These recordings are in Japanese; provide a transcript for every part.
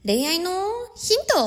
恋愛のヒント。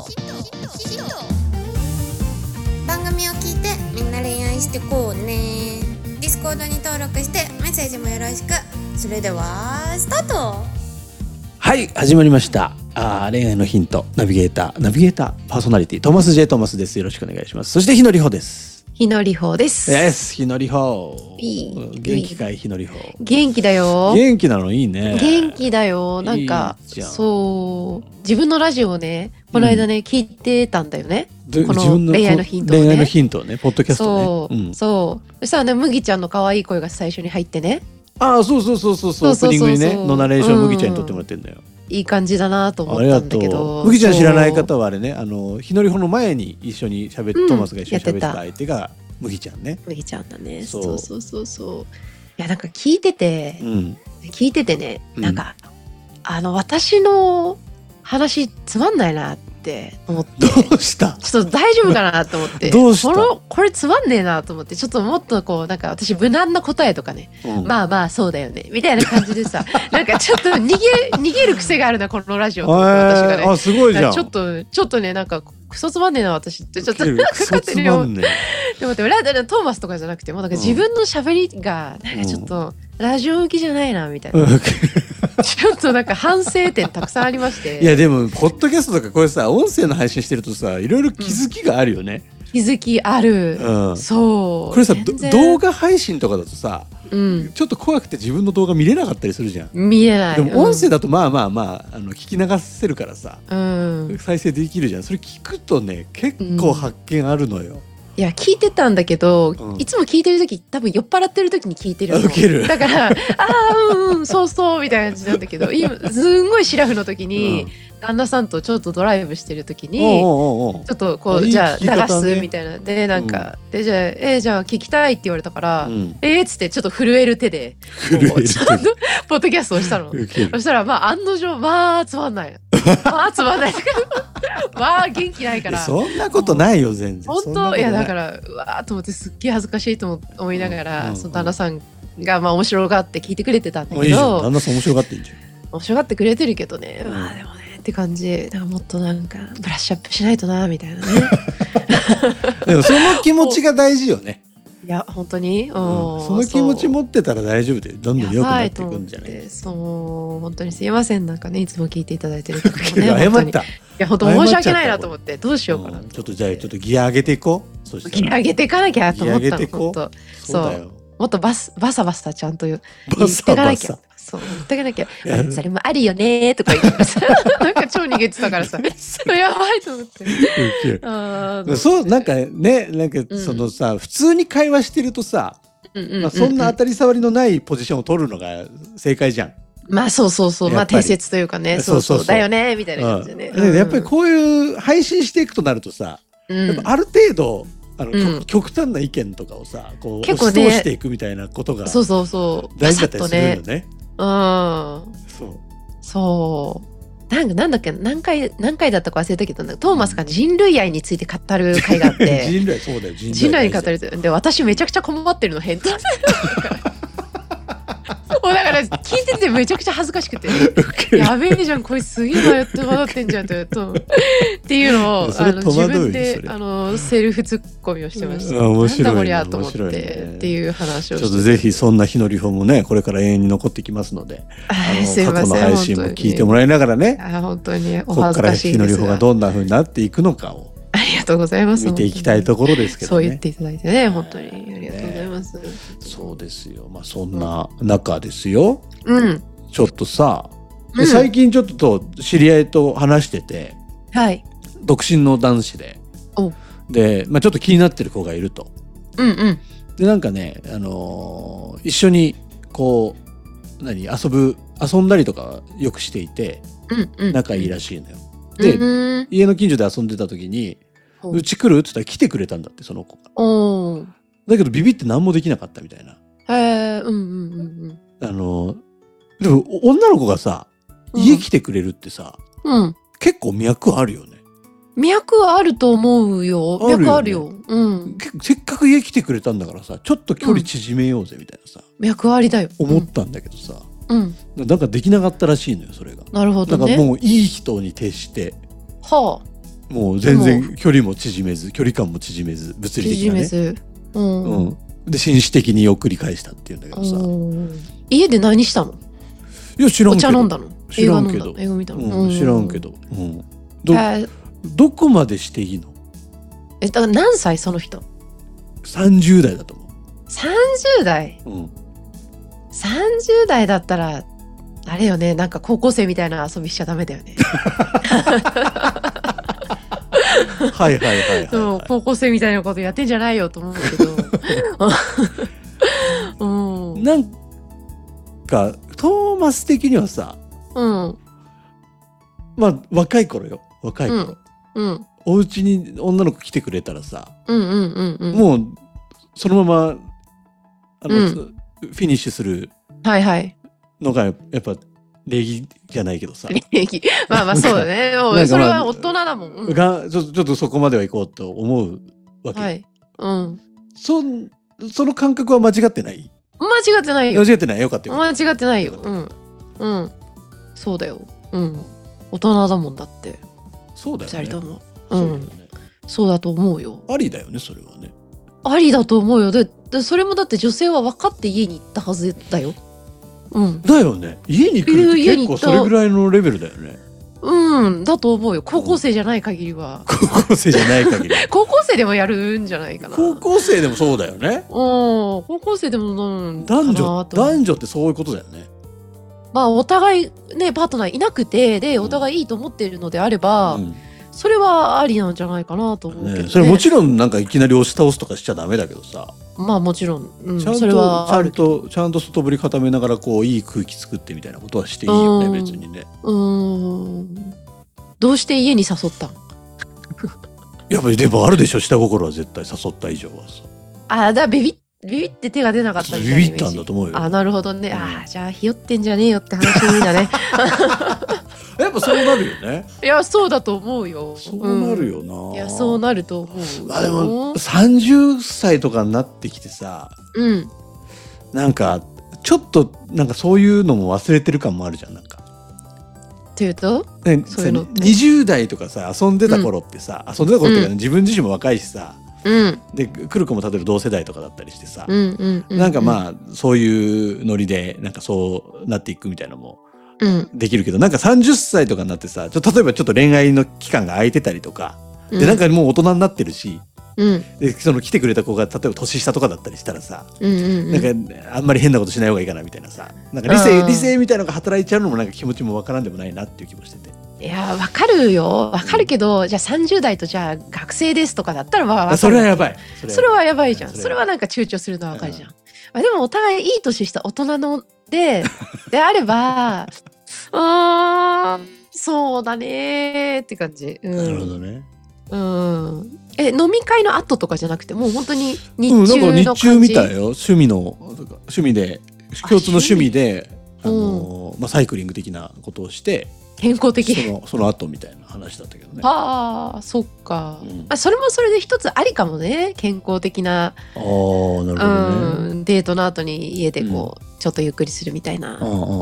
番組を聞いてみんな恋愛してこうね。ディスコードに登録してメッセージもよろしく。それではスタート。 はい、始まりました。恋愛のヒントナビゲーターパーソナリティトーマス J トーマスです。よろしくお願いします。そして日野里穂です。 日野里穂です。 日野里穂。元気かい日野里穂。 元気だよ。 元気なのいいね。 元気だよ。なんかそう自分のラジオをねこの間ね、聞いてたんだよね。この恋愛のヒントをね。 恋愛のヒントをねポッドキャストね。 そしたらね麦ちゃんの可愛い声が最初に入ってね。 そうオープニングにねのナレーション麦ちゃんに撮ってもらってんだよ。 いい感じだなと思ったんだけど、 麦ちゃん知らない方はあれね、日野里穂の前に一緒に喋って、トーマスが一緒に喋ってた相手が麦ちゃんね。 麦ちゃんだね。そういやなんか聞いててね、なんか私の話つまんないなって思って。 どうした？ ちょっと大丈夫かなと思って。 どうした？ これつまんねえなと思って、ちょっともっとこうなんか私無難な答えとかね、まあそうだよねみたいな感じでさ、なんかちょっと逃げる癖があるなこのラジオと思って、私がね。 すごいじゃん。 ちょっとねなんかクソつまんねえな私ってちょっとなんか勝手に思ってでもトーマスとかじゃなくてもうなんか自分の喋りがなんかちょっとラジオ向きじゃないなみたいな。ちょっとなんか反省点たくさんありまして。 いやでもポッドキャストとかこれさ音声の配信してるとさいろいろ気づきがあるよね。 気づきある。そう。 これさ動画配信とかだとさ、ちょっと怖くて自分の動画見れなかったりするじゃん。 見れない。 でも音声だとまあ聞き流せるからさ、再生できるじゃん。それ聞くとね結構発見あるのよ。 いや聞いてたんだけど、いつも聞いてる時多分酔っ払ってる時に聞いてるの。 ウケる。 だからそうみたいな感じなんだけど、今すんごいシラフの時に、旦那さんとちょっとドライブしてる時にちょっとこうじゃあ流すみたいなでなんかでじゃあ聞きたいって言われたからっつってちょっと震える手でちょっとポッドキャストをしたの。そしたら案の定つまんない元気ないから。 そんなことないよ全然。 本当いやだからうわーと思ってすっげえ恥ずかしいと思いながら、その旦那さんが面白がって聞いてくれてたんだけど。 いいじゃん、旦那さん面白がってんじゃん。 面白がってくれてるけどね、でもねって感じ。だからもっとなんかブラッシュアップしないとなみたいなね。 でもその気持ちが大事よね。 いや本当に、 その気持ち持ってたら大丈夫でどんどん良くなっていくんじゃない。 そう本当にすいませんなんかねいつも聞いていただいてる方もね謝った。 いや本当申し訳ないなと思ってどうしようかな。 ちょっとじゃあちょっとギア上げていこう。 ギア上げていかなきゃと思ったの。 本当そうだよ。 もっとバサバサちゃんと言っていかなきゃ。そう言っていかなきゃ。それもあるよねとか言ってさ、なんか超逃げてたからさ、やばいと思って。 そうなんかねなんかそのさ普通に会話してるとさ、そんな当たり障りのないポジションを取るのが正解じゃん。 そう定説というかね、そうだよねみたいな感じでね。 やっぱりこういう配信していくとなるとさ、やっぱある程度極端な意見とかをさこう押し通していくみたいなことが大事だったりするよね。 そうなんだっけ何回だったか忘れたけどトーマスが人類愛について語る回があって人類そうだよ人類に語るで私めちゃくちゃ困ってるの返答だから聞いててめちゃくちゃ恥ずかしくてやべえじゃんこいつすげえ迷ってんじゃんっていうのを自分でセルフツッコミをしてました。 面白いなんだこりゃと思ってっていう話をして、 ちょっとぜひそんな日野里穂もねこれから永遠に残ってきますので過去の配信も聞いてもらいながらね本当にここから日野里穂がどんな風になっていくのかをありがとうございます。 見ていきたいところですけどね。 そう言っていただいてね本当にありがとうございます。 そうですよ。そんな中ですよ。ちょっとさ、最近ちょっと知り合いと話してて、独身の男子で、ちょっと気になってる子がいると。でなんかね一緒にこう遊んだりとかよくしていて、仲いいらしいのよ。で家の近所で遊んでた時にうち来るって言ったら来てくれたんだってその子が。だけどビビって何もできなかったみたいな。でも女の子がさ家来てくれるってさ、結構脈あるよね。 脈あると思うよ。脈あるよ。 せっかく家来てくれたんだからさちょっと距離縮めようぜみたいなさ、 脈ありだよ。 思ったんだけどさ、 なんかできなかったらしいのよそれが。 なるほどね。 なんかもういい人に徹して、 はあ、もう全然距離も縮めず距離感も縮めず物理的なね、 縮めず、 で紳士的に送り返したっていうんだけどさ、 家で何したの？ いや知らんけど。 お茶飲んだの？ 知らんけど。 映画見たの？ 知らんけど、どこまでしていいの？ だから何歳その人 ？30代だと思う。 30代、30代だったらあれよね、なんか高校生みたいな遊びしちゃダメだよね。 はいはいはいはい、 高校生みたいなことやってんじゃないよと思うけど、 なんかトーマス的にはさ、まあ若い頃よ、若い頃、お家に女の子来てくれたらさ、もうそのままフィニッシュするのがやっぱ礼儀じゃないけどさ、 礼儀、まあまあそうだね。それは大人だもん。 ちょっとそこまでは行こうと思うわけ。その感覚は間違ってない？ 間違ってないよ。 間違ってないよかったよ。 間違ってないよ。そうだよ。大人だもんだって。 そうだよね。 2人とも。そうだと思うよ。 ありだよねそれはね。 ありだと思うよ。でそれもだって女性は分かって家に行ったはずだよ。 だよね。家に来るって結構それぐらいのレベルだよね。 だと思うよ。高校生じゃない限りは。 高校生じゃない限り。 高校生でもやるんじゃないかな。 高校生でもそうだよね。 高校生でも男女ってそういうことだよね。 まあお互いねパートナーいなくてでお互いいいと思っているのであれば、それはありなんじゃないかなと思うけどね。 それもちろんなんかいきなり押し倒すとかしちゃダメだけどさ。 まあもちろん、 それはちゃんと外振り固めながらこういい空気作ってみたいなことはしていいよね、別にね。 どうして家に誘ったん？ やっぱりでもあるでしょ、下心は絶対誘った以上は。 だビビって手が出なかったみたいなビビったんだと思うよ。 なるほどね。じゃあひよってんじゃねえよって話だね。 やっぱそうなるよね。 いやそうだと思うよ。 そうなるよな。 いやそうなると思う。 でも30歳とかになってきてさ、なんかちょっとなんかそういうのも忘れてる感もあるじゃん、なんか。 っていうと、 そういうの20代とかさ遊んでた頃ってさ、遊んでた頃っていうか、自分自身も若いしさ、で来る子も例えば同世代とかだったりしてさ、なんかまあそういうノリでなんかそうなっていくみたいなのもできるけど、なんか30歳とかになってさ、例えばちょっと恋愛の期間が空いてたりとか、でなんかもう大人になってるし、でその来てくれた子が例えば年下とかだったりしたらさ、なんかあんまり変なことしない方がいいかなみたいなさ、なんか理性みたいなのが働いちゃうのもなんか気持ちもわからんでもないなっていう気もしてて。 いやわかるよ、わかるけど、じゃあ30代とじゃあ学生ですとかだったらまあそれはやばい。 それはやばいじゃん。それはなんか躊躇するのはわかるじゃん。でもお互いいい年した大人のであればそうだねって感じ。 なるほどね。 飲み会の後とかじゃなくてもう本当に日中の感じ。 日中みたいよ。趣味で共通の趣味でサイクリング的なことをして健康的その後みたいな話だったけどね。 そっか、それもそれで一つありかもね。健康的ななるほどね。 デートの後に家でこう、ちょっとゆっくりするみたいな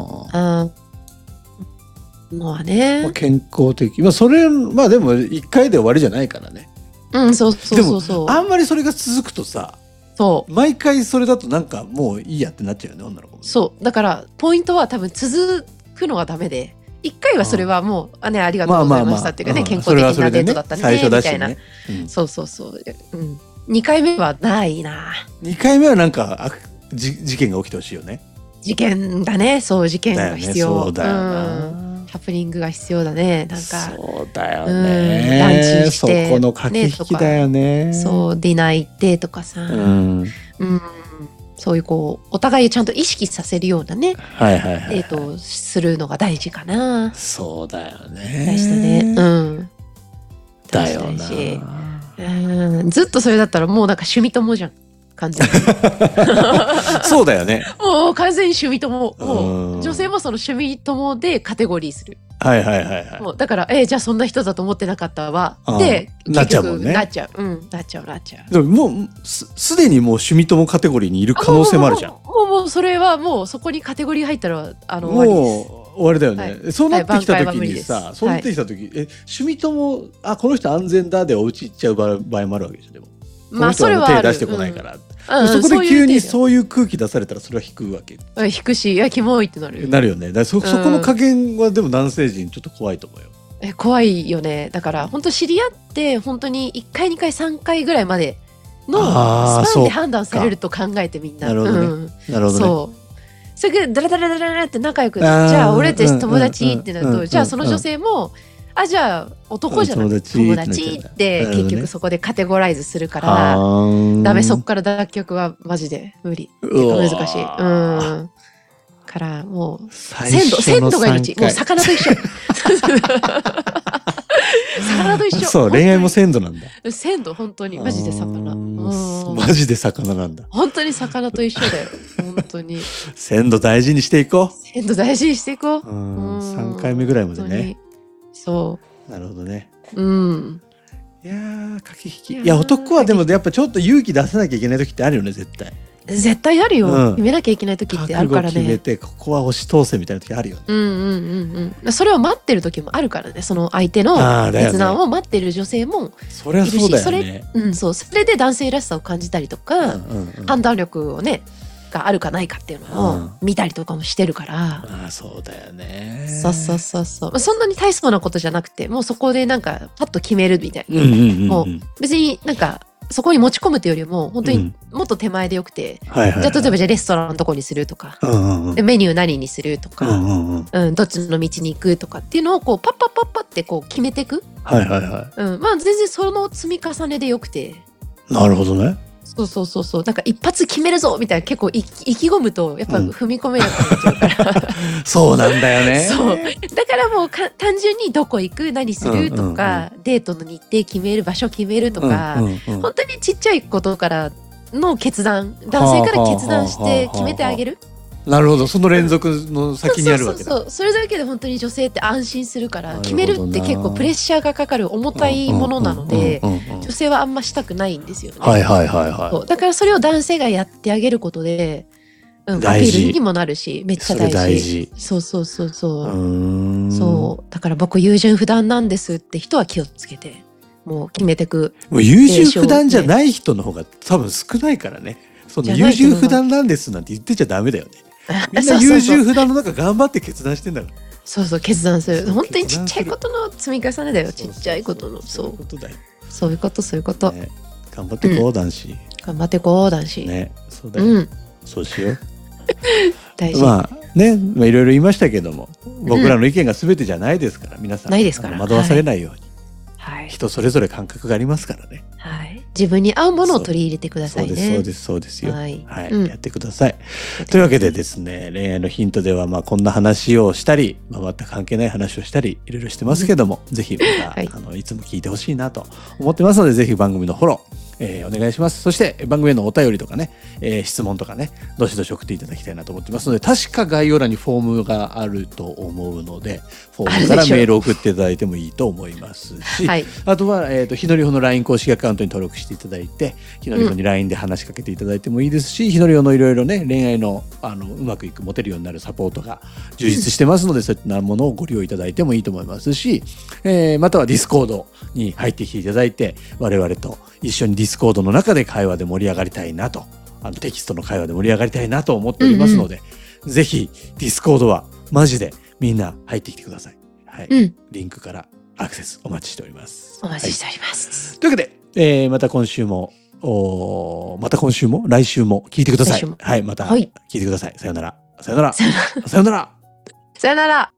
のはね、 健康的。それでも1回で終わりじゃないからね。 そうでもあんまりそれが続くとさ、毎回それだとなんかもういいやってなっちゃうよね、女の子も。 そうだからポイントは多分続くのがダメで、1回はそれはもうありがとうございましたっていうかね、健康的なデートだったねみたいな。そう2回目はないな。 2回目はなんか事件が起きてほしいよね。 事件だね。そう事件が必要。 そうだよな。 ハプニングが必要だね。なんかそうだよね。 ランチしてそこの駆け引きだよね。 そうディナー行ってとかさ、そういうこうお互いちゃんと意識させるようなね、デートをするのが大事かな。 そうだよね。 大事だね。 だよな。 ずっとそれだったらもうなんか趣味友じゃん。完全にそうだよね。 もう完全に趣味友。もう女性もその趣味友でカテゴリーする。 はいはいはいはい。 もうだからじゃあそんな人だと思ってなかったわでなっちゃうもんね。 なっちゃう。 でももうすでにもう趣味友カテゴリーにいる可能性もあるじゃん。 もうそれはもうそこにカテゴリー入ったら終わりです。 もう終わりだよね。はい、そうなってきた時にさ、そうなってきた時、趣味友この人安全だでお家行っちゃう場合もあるわけでしょ。でもこの人は手出してこないから。そこで急にそういう空気出されたらそれは引くわけ。 引くし、いやキモいってなるよね。だからそこの加減はでも男性陣ちょっと怖いと思うよ。 怖いよね。だから本当知り合って本当に1回2回3回ぐらいまでのスパンで判断されると考えてみんな。 なるほどね。なるほどね。 そう。それでダラダラダラって仲良くじゃあ俺たち友達ってなると、じゃあその女性もじゃあ男じゃなくて友達って結局そこでカテゴライズするから、ダメ。そっから脱却はマジで無理。難しい。からもう鮮度が命。もう魚と一緒。魚と一緒。 そう恋愛も鮮度なんだ。 鮮度本当にマジで魚。 マジで魚なんだ。 本当に魚と一緒だよ。本当に。 鮮度大事にしていこう。 鮮度大事にしていこう。 3回目ぐらいまでね。 そう。 なるほどね。いや駆け引き。いや男はでもやっぱちょっと勇気出さなきゃいけない時ってあるよね絶対。 絶対あるよ。決めなきゃいけない時ってあるからね。 決めてここは押し通せみたいな時あるよね。 それを待ってる時もあるからね。その相手の決断を待ってる女性もいるし、 そりゃそうだよね。 それで男性らしさを感じたりとか、判断力をねがあるかないかっていうのを見たりとかもしてるから。 そうだよね。 そうそんなに大層なことじゃなくて、もうそこでなんかパッと決めるみたいな。もう別になんかそこに持ち込むというよりも本当にもっと手前でよくて、じゃあ例えばじゃあレストランどこにするとか、でメニュー何にするとか、どっちの道に行くとかっていうのをこうパッパッパッパってこう決めていく。まあ全然その積み重ねでよくて。 なるほどね。 そうなんか一発決めるぞみたいな結構意気込むとやっぱ踏み込めなくなっちゃうから、 そうなんだよね。 そうだからもう単純にどこ行く何するとか、デートの日程決める場所決めるとか、本当にちっちゃいことからの決断、男性から決断して決めてあげる。 なるほど。その連続の先にあるわけだ。 それだけで本当に女性って安心するから、決めるって結構プレッシャーがかかる重たいものなので、女性はあんましたくないんですよね。だからそれを男性がやってあげることで、アピールにもなるし、めっちゃ大事。そうだから僕優柔不断なんですって人は気をつけてもう決めてく。 もう優柔不断じゃない人の方が多分少ないからね。その優柔不断なんですなんて言ってちゃダメだよね。みんな優柔不断の中頑張って決断してんだから。 そう決断する。本当にちっちゃいことの積み重ねだよ。ちっちゃいことのそういうことだよ。そういうこと。 頑張ってこう男子。 頑張ってこう男子。 ね、そうだよ。そうしよう。 大事。 まあね、いろいろ言いましたけども、僕らの意見が全てじゃないですから、皆さん惑わされないように。人それぞれ感覚がありますからね。 自分に合うものを取り入れてくださいね。 そうですよ。やってください。というわけでですね、恋愛のヒントではこんな話をしたり、全く関係ない話をしたり、いろいろしてますけども、ぜひまたいつも聞いてほしいなと思ってますので、ぜひ番組のフォロー、お願いします。そして番組へのお便りとかね、質問とかね、どしどし送っていただきたいなと思ってますので、確か概要欄にフォームがあると思うので、フォームからメールを送っていただいてもいいと思いますし、あとはひのりほの LINE 公式アカウントに登録していただいて、ひのりほに LINE で話しかけていただいてもいいですし、ひのりほのいろいろね、恋愛のうまくいくモテるようになるサポートが充実してますので、そういったものをご利用いただいてもいいと思いますし、またはディスコードに入ってきていただいて、我々と一緒にディスコードの中で会話で盛り上がりたいなと、テキストの会話で盛り上がりたいなと思っておりますので、ぜひディスコードはマジでみんな入ってきてください。リンクからアクセスお待ちしております。 お待ちしております。 というわけで、また今週も来週も聞いてください。また聞いてください。さよなら。さよなら。さよなら。 さよなら。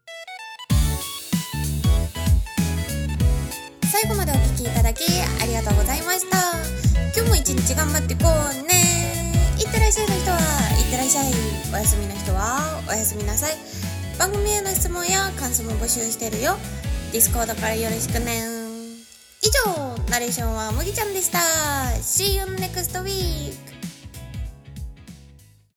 最後までお聞きいただきありがとうございました。今日も一日頑張ってこうね。いってらっしゃいの人はいってらっしゃい。お休みの人はおやすみなさい。番組への質問や感想も募集してるよ。ディスコードからよろしくね。以上、ナレーションはむぎちゃんでした。See you next week.